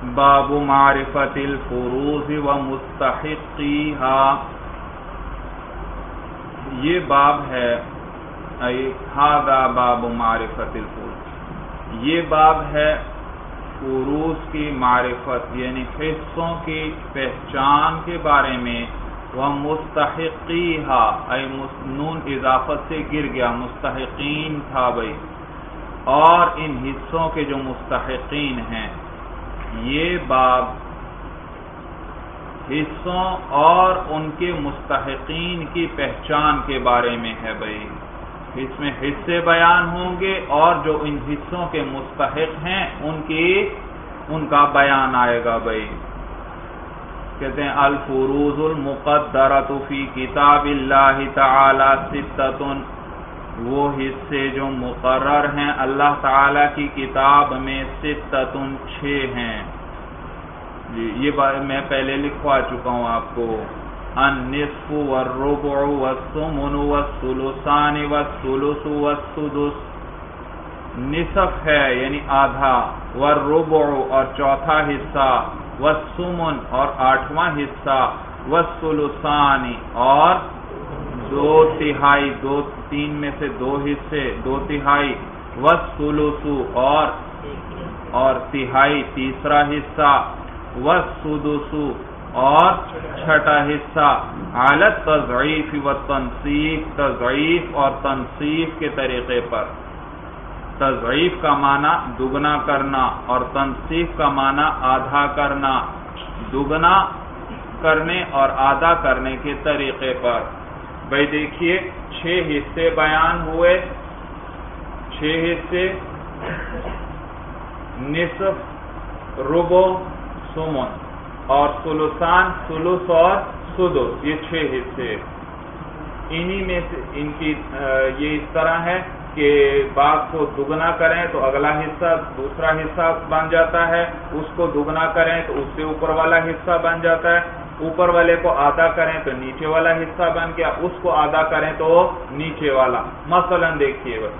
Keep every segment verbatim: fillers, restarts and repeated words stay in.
باب معرفت الفروض و مستحقیہا، یہ باب ہے ھذا باب معرفت الفروض، یہ باب ہے فروض کی معرفت یعنی حصوں کی پہچان کے بارے میں، وہ مستحقیہا اے نون اضافت سے گر گیا، مستحقین تھا بھائی، اور ان حصوں کے جو مستحقین ہیں، یہ باب حصوں اور ان کے مستحقین کی پہچان کے بارے میں ہے بھائی۔ اس میں حصے بیان ہوں گے اور جو ان حصوں کے مستحق ہیں ان کی ان کا بیان آئے گا بھائی۔ کہتے ہیں الفروض المقدرۃ فی کتاب اللہ تعالی ستۃ، وہ حصے جو مقرر ہیں اللہ تعالی کی کتاب میں، ستۃ چھ ہیں جی، یہ میں پہلے لکھوا چکا ہوں آپ کو، النصف والربع والثمن والثلثان والثلث والسدس، نصف ہے یعنی آدھا، والربع اور چوتھا حصہ، والثمن اور آٹھواں حصہ، والثلثان اور دو تہائی، دو تین میں سے دو حصے، دو تہائی، والثلث اور اور تہائی تیسرا حصہ، والسدس اور چھٹا حصہ، علی التضعیف والتنصیف، تضعیف اور تنصیف کے طریقے پر۔ تضعیف کا معنی دگنا کرنا اور تنصیف کا معنی آدھا کرنا، دگنا کرنے اور آدھا کرنے کے طریقے پر۔ بھائی دیکھیے چھ حصے بیان ہوئے، چھ حصے، نصف، ربع، ثمن اور ثلثان، ثلث اور سدس، یہ چھ حصے۔ انہی میں سے ان کی یہ اس طرح ہے کہ بعض کو دگنا کریں تو اگلا حصہ دوسرا حصہ بن جاتا ہے، اس کو دگنا کریں تو اس سے اوپر والا حصہ بن جاتا ہے، اوپر والے کو آدھا کریں تو نیچے والا حصہ بن گیا، اس کو آدھا کریں تو نیچے والا۔ مثلا دیکھیے بھائی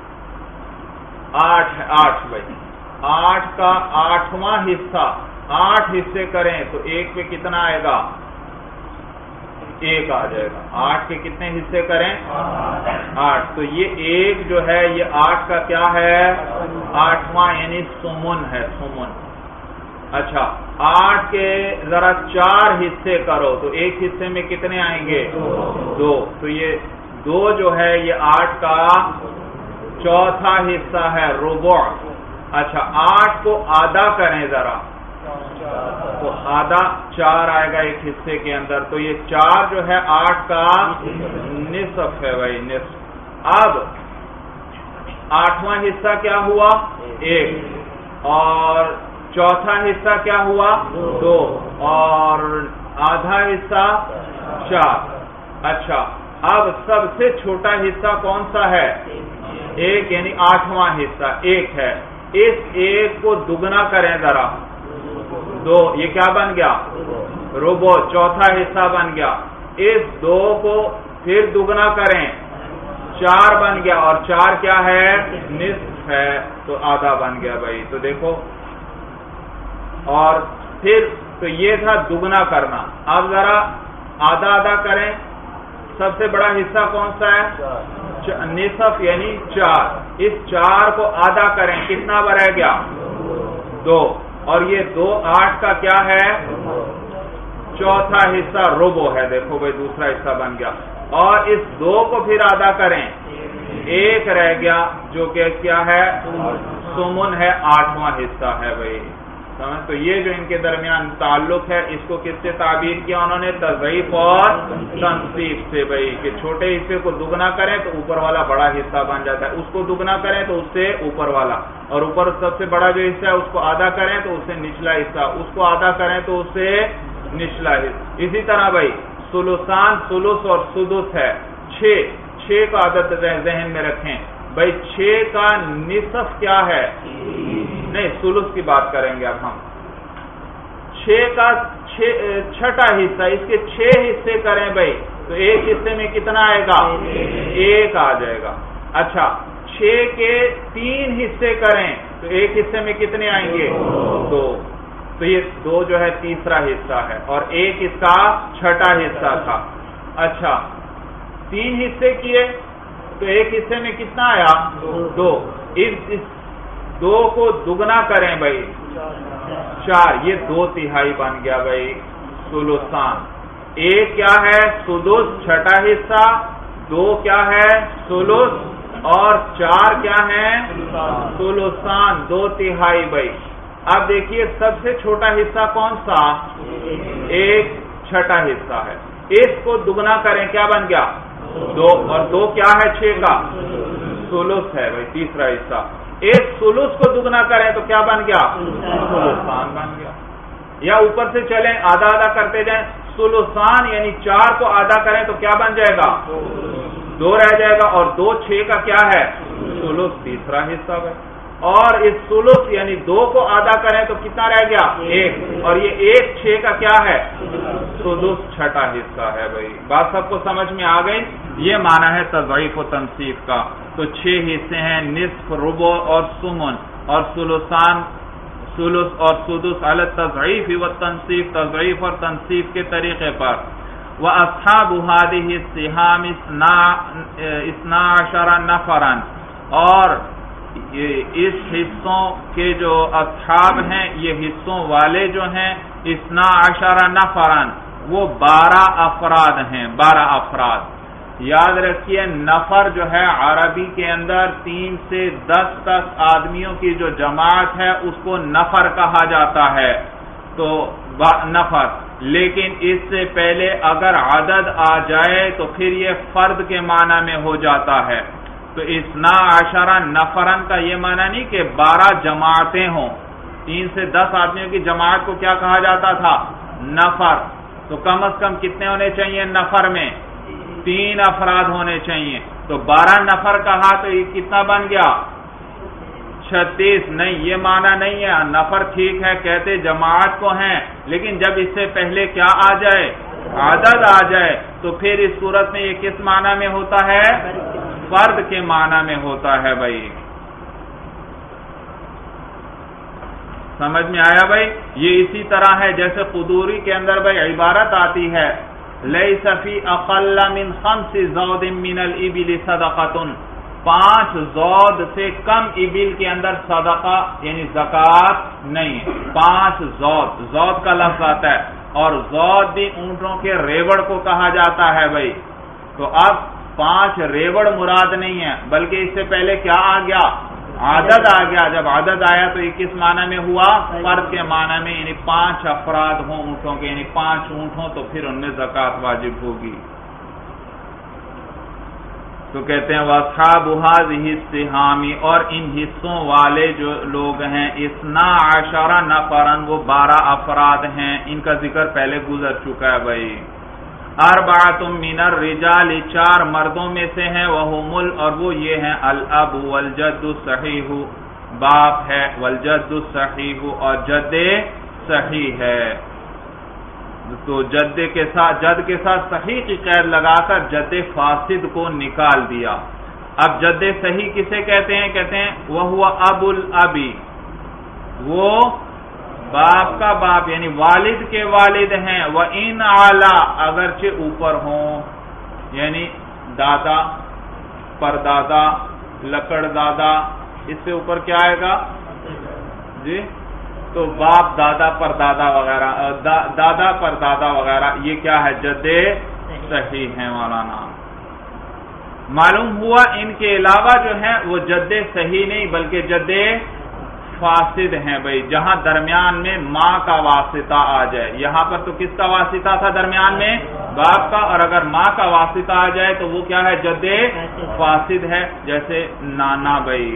آٹھ ہے، آٹھ بھائی آٹھ کا آٹھواں حصہ، آٹھ حصے کریں تو ایک پہ کتنا آئے گا؟ ایک آ جائے گا۔ آٹھ کے کتنے حصے کریں؟ آٹھ، تو یہ ایک جو ہے یہ آٹھ کا کیا ہے؟ آٹھواں یعنی ثمن ہے، ثمن۔ اچھا آٹھ کے ذرا چار حصے کرو تو ایک حصے میں کتنے آئیں گے؟ دو، تو یہ دو جو ہے یہ آٹھ کا چوتھا حصہ ہے، ربع۔ اچھا آٹھ کو آدھا کریں ذرا تو آدھا چار آئے گا ایک حصے کے اندر، تو یہ چار جو ہے آٹھ کا نصف ہے بھائی، نصف۔ اب آٹھواں حصہ کیا ہوا؟ ایک، اور چوتھا حصہ کیا ہوا؟ دو، اور آدھا حصہ چار۔ اچھا اب سب سے چھوٹا حصہ کون سا ہے؟ ایک، یعنی آٹھواں حصہ ایک ہے، اس ایک کو دگنا کریں ذرا، دو، یہ کیا بن گیا؟ ربع، چوتھا حصہ بن گیا۔ اس دو کو پھر دگنا کریں، چار بن گیا، اور چار کیا ہے؟ نصف ہے، تو آدھا بن گیا بھائی۔ تو دیکھو، اور پھر تو یہ تھا دگنا کرنا، اب ذرا آدھا آدھا کریں۔ سب سے بڑا حصہ کون سا ہے؟ نصف یعنی چار، اس چار کو آدھا کریں، کتنا رہ گیا؟ دو، اور یہ دو آٹھ کا کیا ہے؟ چوتھا حصہ ربع ہے، دیکھو بھائی دوسرا حصہ بن گیا، اور اس دو کو پھر آدھا کریں، ایک رہ گیا جو کہ کیا ہے؟ ثمن ہے، آٹھواں حصہ ہے بھائی۔ سمجھ؟ تو یہ جو ان کے درمیان تعلق ہے اس کو کس سے تعبیر کیا انہوں نے؟ تضعیف اور تنصیف سے بھائی، کہ چھوٹے حصے کو دگنا کریں تو اوپر والا بڑا حصہ بن جاتا ہے، اس کو دگنا کریں تو اس سے اوپر والا، اور اوپر سب سے بڑا جو حصہ ہے اس کو آدھا کریں تو اس سے نچلا حصہ، اس کو آدھا کریں تو اس سے نچلا حصہ۔ اسی طرح بھائی ثلثان، ثلث اور سدس ہے، چھ، چھ کا عدد ذہن میں رکھیں بھائی، چھ کا نصف کیا ہے؟ نہیں، ثلث کی بات کریں گے اب ہم۔ چھ کا چھٹا حصہ، اس کے چھ حصے کریں بھائی تو ایک حصے میں کتنا آئے گا؟ ایک آ جائے گا۔ اچھا چھ کے تین حصے کریں تو ایک حصے میں کتنے آئیں گے؟ دو۔ تو یہ دو جو ہے تیسرا حصہ ہے اور ایک اس کا چھٹا حصہ تھا. اچھا تین حصے کیے تو ایک حصے میں کتنا آیا؟ دو. اس دو کو دگنا کریں بھائی چار، یہ دو تہائی بن گیا بھائی سلوسان. ایک کیا ہے؟ سدس چھٹا حصہ، دو کیا ہے؟ سلوس، اور چار کیا ہے؟ سلوسان دو تہائی بھائی. اب دیکھیے سب سے چھوٹا حصہ کون سا؟ ایک چھٹا حصہ ہے. اس کو دگنا کریں کیا بن گیا؟ دو، اور دو کیا ہے؟ چھ کا سلوس ہے بھائی تیسرا حصہ. ایک سلوس کو دگنا کریں تو کیا بن گیا؟ سلوسان بن گیا. یا اوپر سے چلیں آدھا آدھا کرتے جائیں، سلوسان یعنی چار کو آدھا کریں تو کیا بن جائے گا؟ دو رہ جائے گا، اور دو چھ کا کیا ہے؟ سلوس تیسرا حصہ ہے. اور اس سلوس یعنی دو کو آدھا کریں تو کتنا رہ گیا؟ ایک، اور یہ ایک چھ کا کیا ہے؟ سدس چھٹا حصہ ہے بھائی. بات سب کو سمجھ میں آ گئی؟ یہ معنی ہے تضعیف و تنصیف کا. تو چھ حصے ہیں، نصف، ربع اور سمن، اور سلوسان سلوس اور سدس علی التضعیف و تنصیف، تضعیف اور تنصیف کے طریقے پر. وَأَصْحَابُ هَذِهِ السِّهَامِ اثنا عشر نفرا، اور اس حصوں کے جو اصحاب ہیں، یہ حصوں والے جو ہیں، اثنا عشر نفرا وہ بارہ افراد ہیں. بارہ افراد یاد رکھیے. نفر جو ہے عربی کے اندر تین سے دس تک آدمیوں کی جو جماعت ہے اس کو نفر کہا جاتا ہے. تو نفر، لیکن اس سے پہلے اگر عدد آ جائے تو پھر یہ فرد کے معنی میں ہو جاتا ہے. تو اثنا عشرہ نفرن کا یہ معنی نہیں کہ بارہ جماعتیں ہوں. تین سے دس آدمیوں کی جماعت کو کیا کہا جاتا تھا؟ نفر. تو کم از کم کتنے ہونے چاہیے نفر میں؟ تین افراد ہونے چاہیے. تو بارہ نفر کہا تو یہ کتنا بن گیا؟ چھتیس. نہیں، یہ معنی نہیں ہے. نفر ٹھیک ہے کہتے جماعت کو ہیں، لیکن جب اس سے پہلے کیا آ جائے؟ عدد آ جائے تو پھر اس صورت میں یہ کس معنی میں ہوتا ہے؟ فرد کے معنی میں ہوتا ہے بھائی. سمجھ میں آیا بھائی؟ یہ اسی طرح ہے جیسے قدوری کے اندر بھائی عبارت آتی ہے لیس فی اقل من خمس زود من الابل صدقۃ، پانچ زود سے کم ابل کے اندر صدقہ یعنی زکوٰۃ نہیں ہے. پانچ زود، زود کا لفظ آتا ہے، اور زود بھی اونٹوں کے ریوڑ کو کہا جاتا ہے بھائی. تو اب پانچ ریوڑ مراد نہیں ہے، بلکہ اس سے پہلے کیا آ گیا؟ عدد آ گیا. جب عدد آیا تو یہ کس معنی میں ہوا؟ فرد کے معنی میں. یعنی پانچ افراد ہوں اونٹوں کے، یعنی پانچ اونٹ ہوں تو پھر ان میں زکوٰۃ واجب ہوگی. تو کہتے ہیں وَأَصْحَابُ هَذِهِ السِّهَامِ، اور ان حصوں والے جو لوگ ہیں اثنا عشر نفرا وہ بارہ افراد ہیں. ان کا ذکر پہلے گزر چکا ہے بھائی. اربعۃ من الرجال، چار مردوں میں سے ہیں، وہم ال اور وہ یہ ہیں الاب والجد الصحیح، باپ ہے، والجد الصحیح اور جد صحیح ہے. تو جد کے ساتھ جد کے ساتھ صحیح کی قید لگا کر جد فاسد کو نکال دیا. اب جد صحیح کسے کہتے ہیں؟ کہتے ہیں وہ ابو الابی، وہ باپ کا باپ یعنی والد کے والد ہیں. وَإِنْ عَلَىٰ، اگرچہ اوپر ہوں، یعنی دادا، پردادا، لکڑ دادا، اس سے اوپر کیا آئے گا جی؟ تو باپ، دادا، پردادا وغیرہ، دادا پردادا وغیرہ، یہ کیا ہے؟ جد صحیح ہے مولانا. معلوم ہوا ان کے علاوہ جو ہیں وہ جد صحیح نہیں بلکہ جد فاسد ہیں بھائی، جہاں درمیان میں ماں کا واسطہ آ جائے. یہاں پر تو کس کا واسطہ تھا درمیان میں؟ باپ کا. اور اگر ماں کا واسطہ آ جائے تو وہ کیا ہے؟ جد فاسد ہے، جیسے نانا بھائی.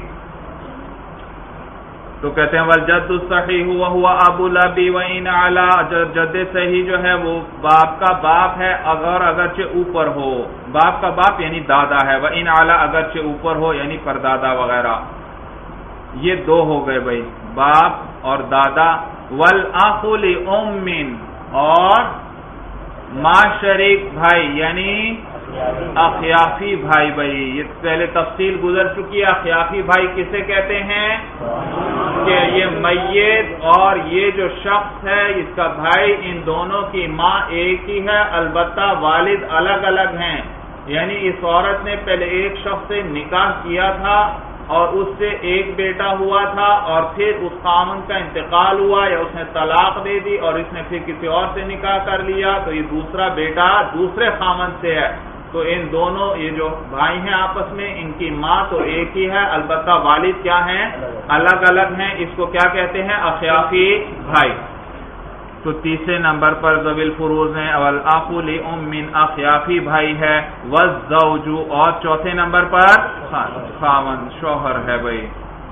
تو کہتے ہیں والجد الصحیح وهو ابو الابی وان علی، جد صحیح جو ہے وہ باپ کا باپ ہے اگر اگرچہ اوپر ہو. باپ کا باپ یعنی دادا ہے، وان علی اگرچہ اوپر ہو یعنی پردادا وغیرہ. یہ دو ہو گئے بھائی، باپ اور دادا. والاخ لام، اور ماں شریک بھائی یعنی اخیافی بھائی. بھائی یہ پہلے تفصیل گزر چکی ہے. اخیافی بھائی کسے کہتے ہیں؟ کہ یہ میت اور یہ جو شخص ہے اس کا بھائی، ان دونوں کی ماں ایک ہی ہے، البتہ والد الگ الگ ہیں. یعنی اس عورت نے پہلے ایک شخص سے نکاح کیا تھا اور اس سے ایک بیٹا ہوا تھا، اور پھر اس خاوند کا انتقال ہوا یا اس نے طلاق دے دی اور اس نے پھر کسی اور سے نکاح کر لیا، تو یہ دوسرا بیٹا دوسرے خاوند سے ہے. تو ان دونوں یہ جو بھائی ہیں آپس میں، ان کی ماں تو ایک ہی ہے، البتہ والد کیا ہیں؟ الگ الگ ہیں. اس کو کیا کہتے ہیں؟ اخیافی بھائی. تو تیسرے نمبر پر ذوی الفروض ہیں، والاخ لام اخیافی بھائی ہے، والزوج اور چوتھے نمبر پر خاوند شوہر ہے بھائی.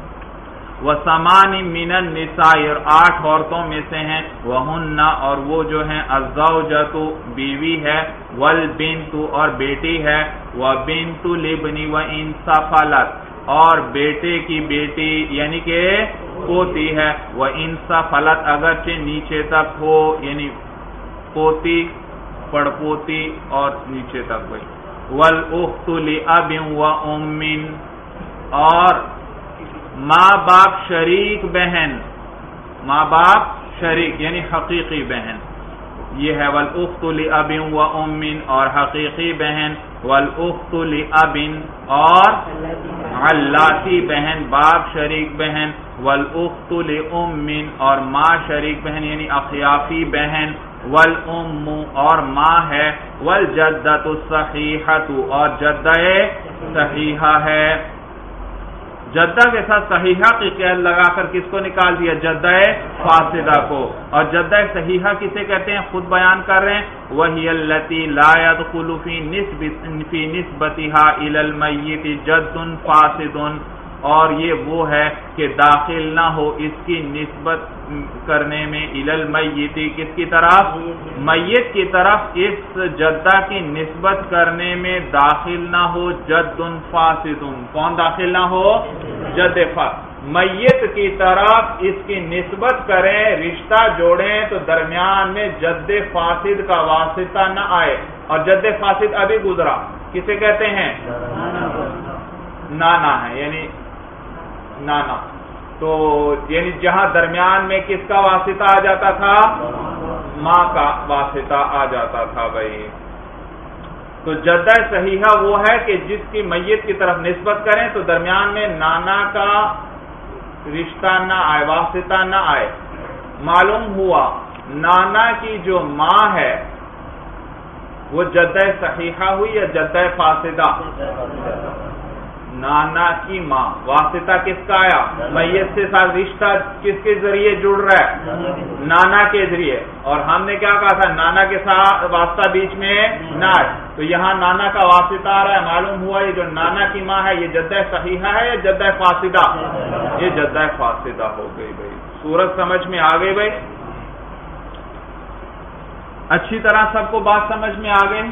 وثمان من النساء اور آٹھ عورتوں میں سے ہیں، وہن اور وہ جو ہیں، الزوجۃ بیوی ہے، والبنت اور بیٹی ہے، وبنت الابن وان سفلت اور بیٹے کی بیٹی یعنی کہ پوتی ہے، وان سفلت اگرچہ نیچے تک ہو، یعنی پوتی پڑپوتی اور نیچے تک ہوئی. والاخت لاب وام اور ماں باپ شریک بہن، ماں باپ شریک یعنی حقیقی بہن یہ ہے. والاخت لاب وام اور حقیقی بہن، والاخت لاب اور علاتی بہن باپ شریک بہن، والاخت لام اور ماں شریک بہن یعنی اخیافی بہن، والام اور ماں ہے، والجدۃ الصحیحۃ اور جدہ صحیحہ ہے. جدہ کے ساتھ صحیحہ کی قید لگا کر کس کو نکال دیا؟ جدہ فاسدہ کو. اور جدہ صحیحہ کسے کہتے ہیں؟ خود بیان کر رہے ہیں، وہی التی لا يدخل فی نسبت فی نسبتها الى المیت جد فاسد، اور یہ وہ ہے کہ داخل نہ ہو اس کی نسبت کرنے میں الی المیت کس کی طرف؟ میت کی طرف اس جدہ کی نسبت کرنے میں داخل نہ ہو جد فاسد. کون داخل نہ ہو؟ جد فاسد. میت کی طرف اس کی نسبت کریں، رشتہ جوڑیں تو درمیان میں جد فاسد کا واسطہ نہ آئے. اور جد فاسد ابھی گزرا، کسے کہتے ہیں؟ نانا ہے، یعنی نانا. تو یعنی جہاں درمیان میں کس کا واسطہ آ جاتا تھا؟ ماں کا واسطہ آ جاتا تھا بھائی. تو جدہ صحیحہ وہ ہے کہ جس کی میت کی طرف نسبت کریں تو درمیان میں نانا کا رشتہ نہ آئے، واسطہ نہ آئے. معلوم ہوا نانا کی جو ماں ہے وہ جدہ صحیحہ ہوئی یا جدہ فاسدہ؟ نانا کی ماں. واسطہ کس کا آیا؟ میت سے ساتھ رشتہ کس کے ذریعے جڑ رہا ہے؟ نانا کے ذریعے. اور ہم نے کیا کہا تھا؟ نانا کے ساتھ واسطہ بیچ میں نہ آئے. تو یہاں نانا کا واسطہ آ رہا ہے. معلوم ہوا یہ جو نانا کی ماں ہے یہ جدہ صحیحہ ہے یا جدہ فاسدہ؟ یہ جدہ فاسدہ ہو گئی بھائی. صورت سمجھ میں آ گئی بھائی؟ اچھی طرح سب کو بات سمجھ میں آ گئی؟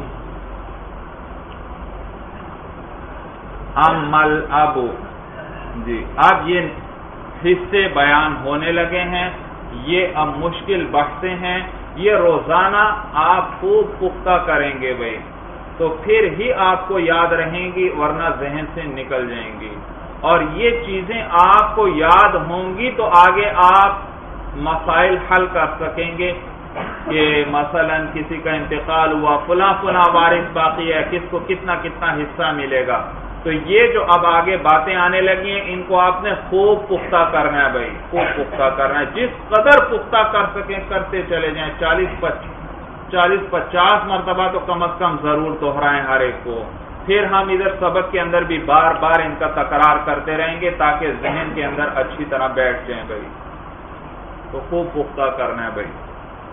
امل ابو جی اب یہ حصے بیان ہونے لگے ہیں. یہ اب مشکل بحثیں ہیں، یہ روزانہ آپ خوب پختہ کریں گے بھائی تو پھر ہی آپ کو یاد رہیں گی، ورنہ ذہن سے نکل جائیں گی. اور یہ چیزیں آپ کو یاد ہوں گی تو آگے آپ مسائل حل کر سکیں گے کہ مثلا کسی کا انتقال ہوا، فلاں فلاں وارث باقی ہے، کس کو کتنا کتنا حصہ ملے گا. تو یہ جو اب آگے باتیں آنے لگی ہیں ان کو آپ نے خوب پختہ کرنا ہے بھائی، خوب پختہ کرنا ہے. جس قدر پختہ کر سکیں کرتے چلے جائیں. چالیس چالیس پچاس مرتبہ تو کم از کم ضرور دہرائیں ہر ایک کو. پھر ہم ادھر سبق کے اندر بھی بار بار ان کا تکرار کرتے رہیں گے تاکہ ذہن کے اندر اچھی طرح بیٹھ جائیں بھائی. تو خوب پختہ کرنا ہے بھائی.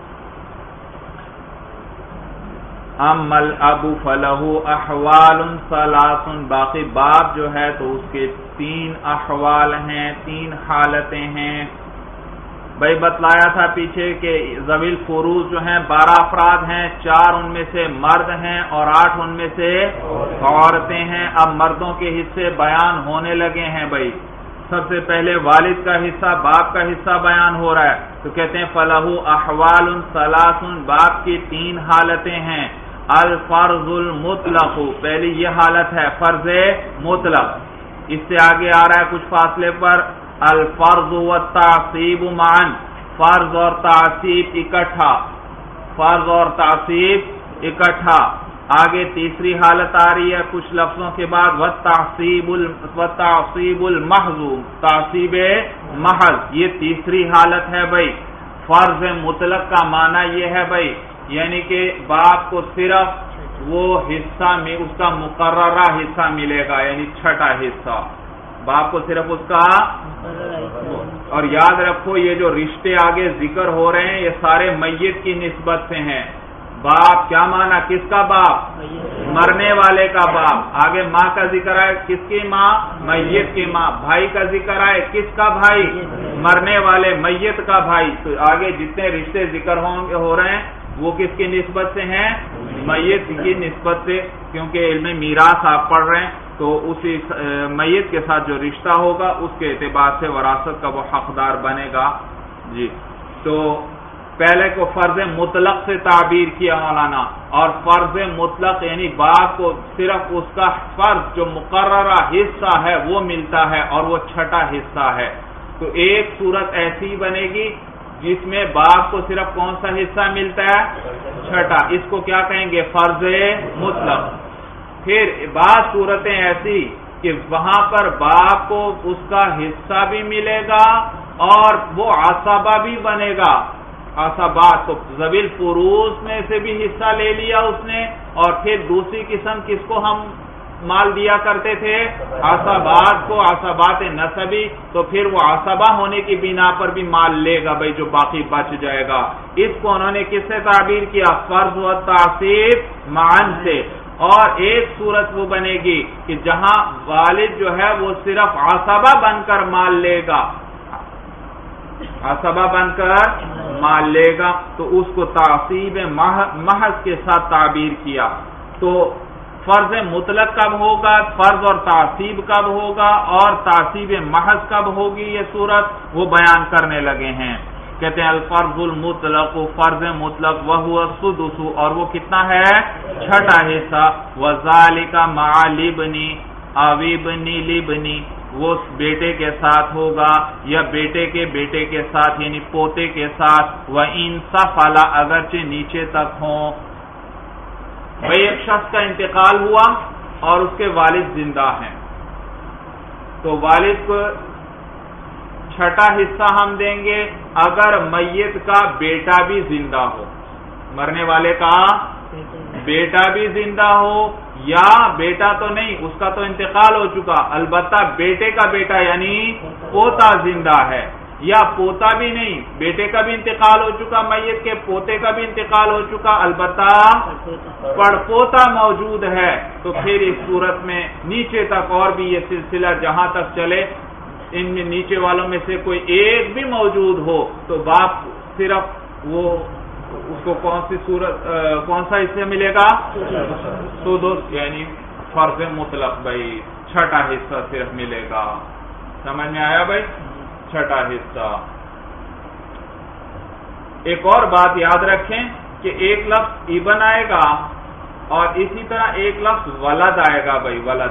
امل ابو فلہ احوال ثلاث، باقی باب جو ہے تو اس کے تین احوال ہیں، تین حالتیں ہیں. بھائی بتلایا تھا پیچھے کہ ذوی الفروض جو ہیں بارہ افراد ہیں، چار ان میں سے مرد ہیں اور آٹھ ان میں سے عورتیں ہیں. اب مردوں کے حصے بیان ہونے لگے ہیں بھائی. سب سے پہلے والد کا حصہ، باپ کا حصہ بیان ہو رہا ہے تو کہتے ہیں فلہ احوال ثلاث، باپ کی تین حالتیں ہیں. الفرض المطلق، پہلی یہ حالت ہے فرض مطلق. اس سے آگے آ رہا ہے کچھ فاصلے پر الفرض والتعصیب معا، فرض اور تعصیب اکٹھا، فرض اور تعصیب اکٹھا۔ آگے تیسری حالت آ رہی ہے کچھ لفظوں کے بعد، والتعصیب والتعصیب المحض، تعصیب محض، یہ تیسری حالت ہے بھائی۔ فرض مطلق کا معنی یہ ہے بھائی، یعنی کہ باپ کو صرف وہ حصہ میں اس کا مقررہ حصہ ملے گا، یعنی چھٹا حصہ باپ کو صرف اس کا۔ اور یاد رکھو یہ جو رشتے آگے ذکر ہو رہے ہیں یہ سارے میت کی نسبت سے ہیں۔ باپ کیا مانا، کس کا باپ؟ مرنے والے کا باپ۔ آگے ماں کا ذکر ہے، کس کی ماں؟ میت کی ماں۔ بھائی کا ذکر ہے، کس کا بھائی؟ مرنے والے میت کا بھائی۔ تو آگے جتنے رشتے ذکر ہو رہے ہیں وہ کس کی نسبت سے ہیں؟ میت کی نسبت سے، کیونکہ علم میراث آپ پڑھ رہے ہیں تو اسی میت کے ساتھ جو رشتہ ہوگا اس کے اعتبار سے وراثت کا وہ حقدار بنے گا۔ جی تو پہلے کو فرض مطلق سے تعبیر کیا مولانا، اور فرض مطلق یعنی باپ کو صرف اس کا فرض جو مقررہ حصہ ہے وہ ملتا ہے اور وہ چھٹا حصہ ہے۔ تو ایک صورت ایسی بنے گی جس میں باپ کو صرف کون سا حصہ ملتا ہے؟ چھٹا، اس کو کیا کہیں گے؟ فرض مطلق۔ پھر بعض صورتیں ایسی کہ وہاں پر باپ کو اس کا حصہ بھی ملے گا اور وہ عصبہ بھی بنے گا، عصبات، تو ذوی الفروض میں سے بھی حصہ لے لیا اس نے، اور پھر دوسری قسم کس کو ہم مال دیا کرتے تھے؟ عصبات کو، عصبات نسبی، تو پھر وہ عصبہ ہونے کی بنا پر بھی مال لے گا بھائی، جو باقی بچ جائے گا۔ اس کو انہوں نے کس سے تعبیر کیا؟ فرض و تعصیب معاً سے۔ اور ایک صورت وہ بنے گی کہ جہاں والد جو ہے وہ صرف عصبہ بن کر مال لے گا، عصبہ بن کر مال لے گا، تو اس کو تعصیب محض کے ساتھ تعبیر کیا۔ تو فرض مطلق کب ہوگا، فرض اور تعصیب کب ہوگا، اور تعصیب محض کب ہوگی، یہ صورت وہ بیان کرنے لگے ہیں۔ کہتے ہیں الفرض المطلق، فرض مطلق، وہو السدس، اور وہ کتنا ہے؟ چھٹا حصہ۔ وذالک مع لبنی او ابن لبنی، وہ بیٹے کے ساتھ ہوگا یا بیٹے کے بیٹے کے ساتھ یعنی پوتے کے ساتھ۔ وَإِن سَفَلَ، اگرچہ نیچے تک ہوں۔ بھئی ایک شخص کا انتقال ہوا اور اس کے والد زندہ ہیں، تو والد کو چھٹا حصہ ہم دیں گے اگر میت کا بیٹا بھی زندہ ہو، مرنے والے کا بیٹا بھی زندہ ہو، یا بیٹا تو نہیں، اس کا تو انتقال ہو چکا، البتہ بیٹے کا بیٹا یعنی پوتا زندہ ہے، یا پوتا بھی نہیں، بیٹے کا بھی انتقال ہو چکا میت کے، پوتے کا بھی انتقال ہو چکا، البتہ پڑپوتا موجود ہے، تو پھر اس صورت میں نیچے تک اور بھی یہ سلسلہ جہاں تک چلے، ان میں نیچے والوں میں سے کوئی ایک بھی موجود ہو تو باپ صرف وہ اس کو کون سی صورت کون سا حصہ ملے گا؟ سدس، یعنی فرض مطلق بھائی چھٹا حصہ صرف ملے گا۔ سمجھ میں آیا بھائی؟ چھٹا حصہ۔ ایک اور بات یاد رکھیں کہ ایک لفظ ابن آئے گا اور اسی طرح ایک لفظ ولد آئے گا بھائی، ولد۔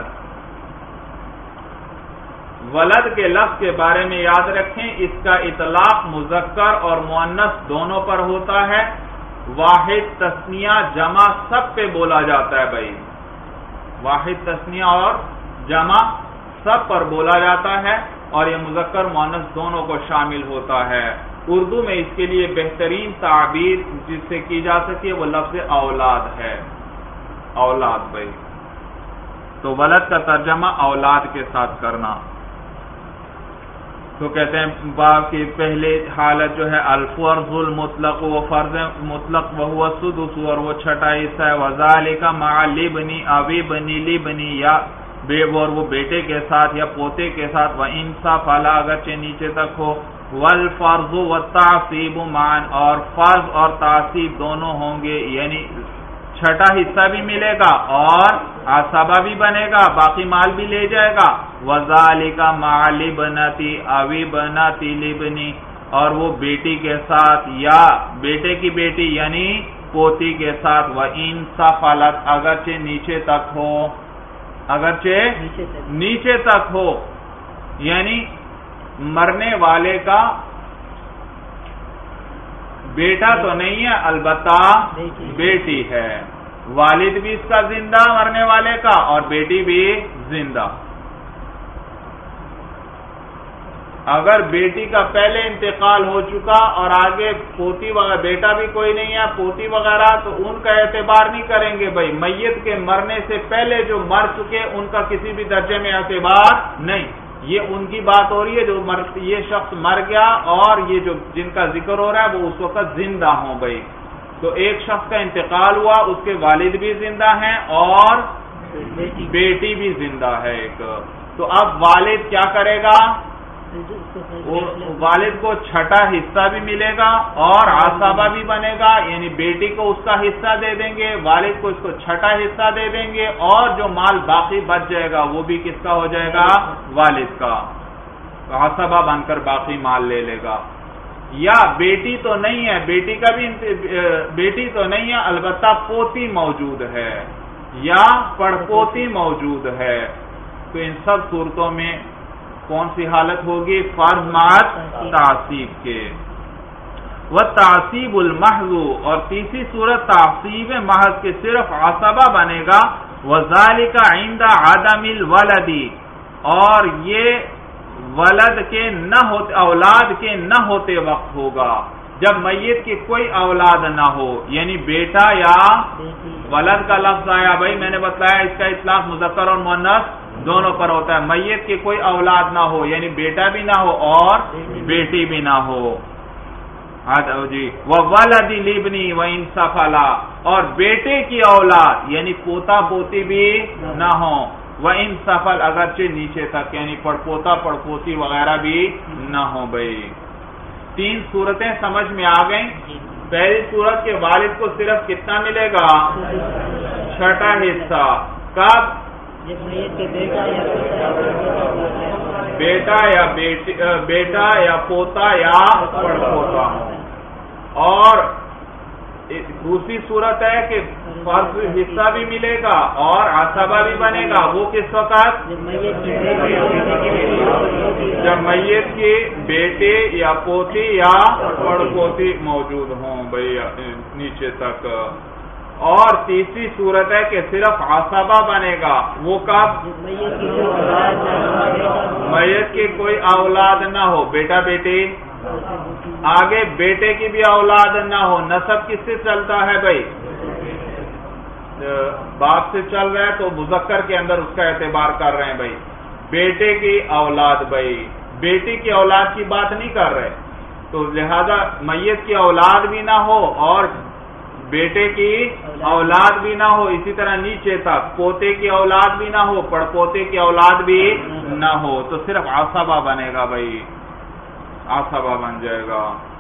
ولد کے لفظ کے بارے میں یاد رکھیں اس کا اطلاق مذکر اور مؤنث دونوں پر ہوتا ہے، واحد تثنیہ جمع سب پہ بولا جاتا ہے بھائی، واحد تثنیہ اور جمع سب پر بولا جاتا ہے، اور یہ مذکر مؤنث دونوں کو شامل ہوتا ہے۔ اردو میں اس کے لیے بہترین تعبیر جس سے کی جا سکتی ہے وہ لفظ اولاد ہے، اولاد بھائی، تو ولد کا ترجمہ اولاد کے ساتھ کرنا۔ تو کہتے ہیں باب کی پہلے حالت جو ہے الفرض المطلق، وہ فرض مطلق، وہو السدس، اور وہ چھٹا حصہ ہے، وذالک مع لبنی او ابن لبنی، یا بے اور وہ بیٹے کے ساتھ یا پوتے کے ساتھ، وَإِن سَفَلَ، اگرچہ نیچے تک ہو، وَالْفَرْضُ وَالتَّعْصِيبُ مَعًا، اور فرض اور تعصیب دونوں ہوں گے، یعنی چھٹا حصہ بھی ملے گا اور عصبہ بھی بنے گا، باقی مال بھی لے جائے گا۔ وَذَالِكَ مَعَ لِبْنَةِ أَوِ بَنَاتِ لِبْنِ، اور وہ بیٹی کے ساتھ یا بیٹے کی بیٹی یعنی پوتی کے ساتھ، وَإِن سَفَلَتْ، اگرچہ نیچے تک ہو، اگرچہ نیچے تک ہو، یعنی مرنے والے کا بیٹا تو نہیں ہے، البتہ بیٹی ہے، والد بھی اس کا زندہ مرنے والے کا اور بیٹی بھی زندہ۔ اگر بیٹی کا پہلے انتقال ہو چکا اور آگے پوتی وغیرہ، بیٹا بھی کوئی نہیں ہے، پوتی وغیرہ، تو ان کا اعتبار نہیں کریں گے بھائی۔ میت کے مرنے سے پہلے جو مر چکے ان کا کسی بھی درجے میں اعتبار نہیں، یہ ان کی بات ہو رہی ہے جو مر یہ شخص مر گیا اور یہ جو جن کا ذکر ہو رہا ہے وہ اس وقت زندہ ہوں بھائی۔ تو ایک شخص کا انتقال ہوا، اس کے والد بھی زندہ ہیں اور بیٹی بھی زندہ ہے ایک، تو اب والد کیا کرے گا؟ والد کو چھٹا حصہ بھی ملے گا اور عصبہ بھی بنے گا، یعنی بیٹی کو اس کا حصہ دے دیں گے، والد کو اس کو چھٹا حصہ دے دیں گے، اور جو مال باقی بچ جائے گا وہ بھی کس کا ہو جائے گا؟ والد کا، عصبہ بن کر باقی مال لے لے گا۔ یا بیٹی تو نہیں ہے، بیٹی کا بھی بیٹی تو نہیں ہے، البتہ پوتی موجود ہے یا پڑپوتی موجود ہے، تو ان سب صورتوں میں کون سی حالت ہوگی؟ فرض مات تعصیب کے۔ وَتَعْصِيبُ الْمَحْضُ، اور تیسری صورت تعصیب محض کے صرف عصبہ بنے گا، وَذَلِكَ عِنْدَ عَدَمِ الْوَلَدِ، اور یہ ولد کے نہ ہوتے اولاد کے نہ ہوتے وقت ہوگا، جب میت کی کوئی اولاد نہ ہو، یعنی بیٹا یا ولد کا لفظ آیا بھائی، میں نے بتایا اس کا اطلاق مذکر اور مؤنث دونوں پر ہوتا ہے، میت کی کوئی اولاد نہ ہو یعنی بیٹا بھی نہ ہو اور بیٹی بھی نہ ہو، جی وَوَلَدِ الْإِبْنِ وَإِنْ سَفَلَ، اور بیٹے کی اولاد یعنی پوتا پوتی بھی نہ ہو، وَإِنْ سَفَلَ، اگرچہ نیچے تک یعنی پڑپوتا پڑپوتی وغیرہ بھی نہ ہو بھائی۔ تین صورتیں سمجھ میں آ گئیں۔ پہلی صورت کے والد کو صرف کتنا ملے گا؟ چھٹا حصہ، کب؟ بیٹا یا بیٹی بیٹا یا پوتا یا پڑپوتا ہو، اور دوسری صورت ہے کہ فرض حصہ بھی ملے گا اور عصبہ بھی بنے گا، وہ کس وقت؟ جب میت کی بیٹے یا پوتی یا پڑپوتی موجود ہوں بھائی نیچے تک۔ اور تیسری صورت ہے کہ صرف عصبہ بنے گا، وہ کب؟ میت کی کوئی اولاد نہ ہو، بیٹا بیٹی، آگے بیٹے کی بھی اولاد نہ ہو، نسب کس سے چلتا ہے بھائی؟ باپ سے چل رہا ہے تو مذکر کے اندر اس کا اعتبار کر رہے ہیں بھائی، بیٹے کی اولاد بھائی، بیٹی کی اولاد کی بات نہیں کر رہے، تو لہذا میت کی اولاد بھی نہ ہو اور بیٹے کی اولاد بھی نہ ہو، اسی طرح نیچے تک پوتے کی اولاد بھی نہ ہو، پڑپوتے کی اولاد بھی نہ ہو، تو صرف عصبہ بنے گا بھائی، عصبہ بن جائے گا۔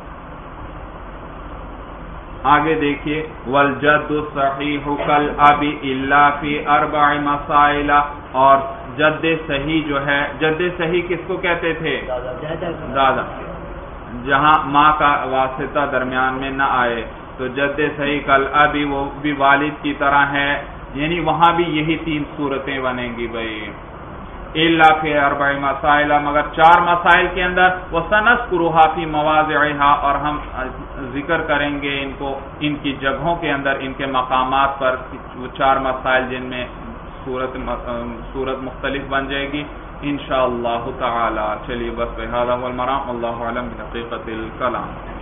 آگے دیکھیے والجد صحیح کالاب الا فی اربع مسائل، اور جد صحیح جو ہے، جد صحیح کس کو کہتے تھے؟ دادا، جہاں ماں کا واسطہ درمیان میں نہ آئے، تو جد صحیح کالاب وہ بھی والد کی طرح ہے، یعنی وہاں بھی یہی تین صورتیں بنیں گی بھائی، الا فی اربع مسائل، مگر چار مسائل کے اندر، وسنذکرها فی مواضعها، اور ہم ذکر کریں گے ان کو ان کی جگہوں کے اندر، ان کے مقامات پر، وہ چار مسائل جن میں صورت صورت مختلف بن جائے گی انشاءاللہ تعالی۔ چلیے بس بہذا والمرام، اللہ اعلم بحقیقت الکلام۔